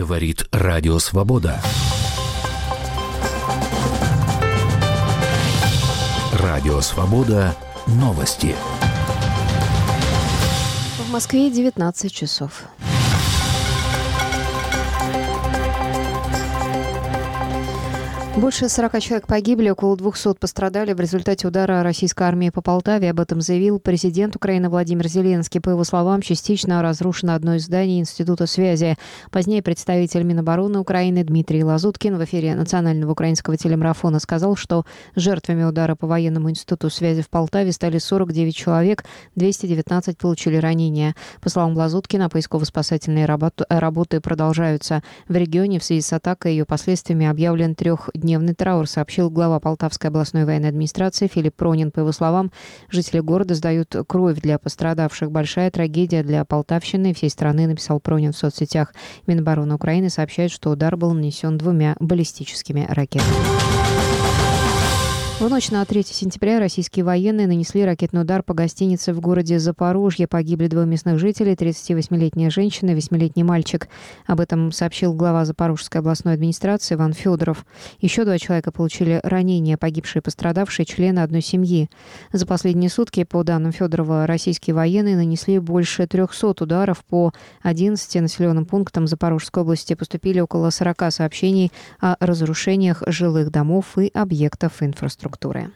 Говорит Радио Свобода. Радио Свобода. Новости. В Москве 19 часов. Больше 40 человек погибли, около 200 пострадали в результате удара российской армии по Полтаве. Об этом заявил президент Украины Владимир Зеленский. По его словам, частично разрушено одно из зданий Института связи. Позднее представитель Минобороны Украины Дмитрий Лазуткин в эфире национального украинского телемарафона сказал, что жертвами удара по военному институту связи в Полтаве стали 49 человек, 219 получили ранения. По словам Лазуткина, поисково-спасательные работы продолжаются. В регионе в связи с атакой и ее последствиями объявлен трехдневный траур, сообщил глава Полтавской областной военной администрации Филипп Пронин. По его словам, жители города сдают кровь для пострадавших. Большая трагедия для Полтавщины и всей страны, написал Пронин в соцсетях. Минобороны Украины сообщает, что удар был нанесен 2 баллистическими ракетами. В ночь на 3 сентября российские военные нанесли ракетный удар по гостинице в городе Запорожье. Погибли 2 местных жителей, 38-летняя женщина и 8-летний мальчик. Об этом сообщил глава Запорожской областной администрации Иван Федоров. Еще 2 человека получили ранения, погибшие и пострадавшие члены одной семьи. За последние сутки, по данным Федорова, российские военные нанесли больше 300 ударов по 11 населенным пунктам Запорожской области. Поступили около 40 сообщений о разрушениях жилых домов и объектов инфраструктуры.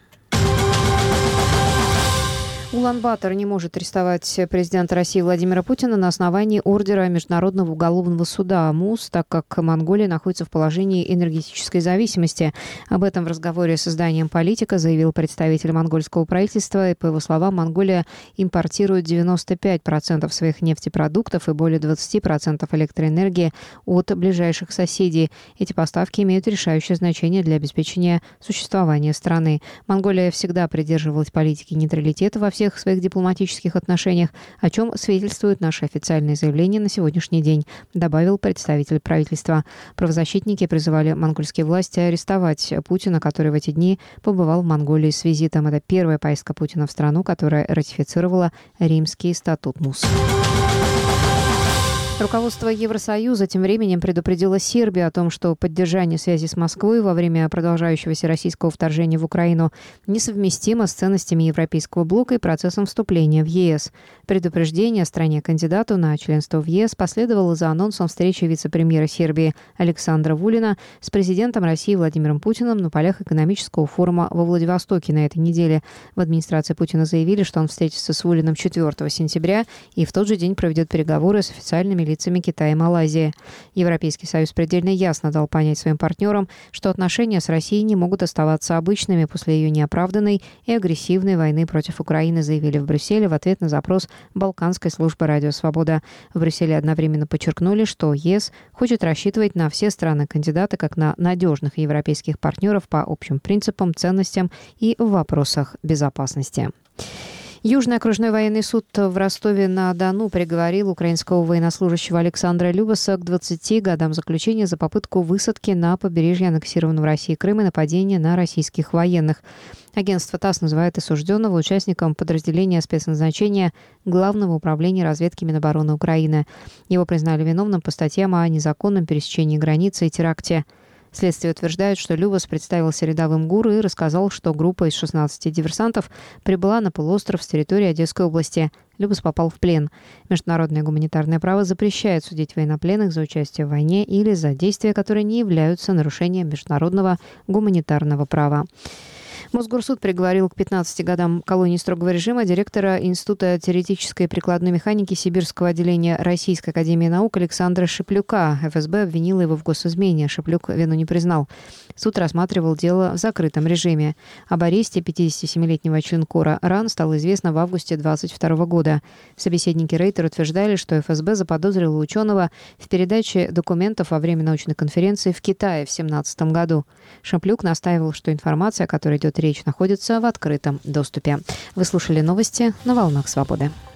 Улан-Батор не может арестовать президента России Владимира Путина на основании ордера Международного уголовного суда МУС, так как Монголия находится в положении энергетической зависимости. Об этом в разговоре с изданием «Политика» заявил представитель монгольского правительства. И, по его словам, Монголия импортирует 95% своих нефтепродуктов и более 20% электроэнергии от ближайших соседей. Эти поставки имеют решающее значение для обеспечения существования страны. Монголия всегда придерживалась политики нейтралитета во всех своих дипломатических отношениях, о чем свидетельствует наше официальное заявление на сегодняшний день, добавил представитель правительства. Правозащитники призывали монгольские власти арестовать Путина, который в эти дни побывал в Монголии с визитом. Это первая поездка Путина в страну, которая ратифицировала Римский статут МУС. Руководство Евросоюза тем временем предупредило Сербию о том, что поддержание связи с Москвой во время продолжающегося российского вторжения в Украину несовместимо с ценностями Европейского блока и процессом вступления в ЕС. Предупреждение стране-кандидату на членство в ЕС последовало за анонсом встречи вице-премьера Сербии Александра Вулина с президентом России Владимиром Путиным на полях экономического форума во Владивостоке на этой неделе. В администрации Путина заявили, что он встретится с Вулиным 4 сентября и в тот же день проведет переговоры с официальными лицами Китая и Малайзии. Европейский Союз предельно ясно дал понять своим партнерам, что отношения с Россией не могут оставаться обычными после ее неоправданной и агрессивной войны против Украины, заявили в Брюсселе в ответ на запрос Балканской службы «Радио Свобода». В Брюсселе одновременно подчеркнули, что ЕС хочет рассчитывать на все страны-кандидаты как на надежных европейских партнеров по общим принципам, ценностям и в вопросах безопасности. Южный окружной военный суд в Ростове-на-Дону приговорил украинского военнослужащего Александра Любаса к 20 годам заключения за попытку высадки на побережье аннексированного Россией Крыма и нападения на российских военных. Агентство ТАСС называет осужденного участником подразделения спецназначения Главного управления разведки Минобороны Украины. Его признали виновным по статьям о незаконном пересечении границы и теракте. Следствие утверждает, что Любас представился рядовым ГУР и рассказал, что группа из 16 диверсантов прибыла на полуостров с территории Одесской области. Любас попал в плен. Международное гуманитарное право запрещает судить военнопленных за участие в войне или за действия, которые не являются нарушением международного гуманитарного права. Мосгорсуд приговорил к 15 годам колонии строгого режима директора Института теоретической и прикладной механики Сибирского отделения Российской академии наук Александра Шеплюка. ФСБ обвинила его в госизмене. Шеплюк вину не признал. Суд рассматривал дело в закрытом режиме. Об аресте 57-летнего членкора РАН стало известно в августе 2022 года. Собеседники Рейтер утверждали, что ФСБ заподозрила ученого в передаче документов во время научной конференции в Китае в 2017 году. Шеплюк настаивал, что информация, о которой идет речь, находится в открытом доступе. Вы слушали новости на «Волнах Свободы».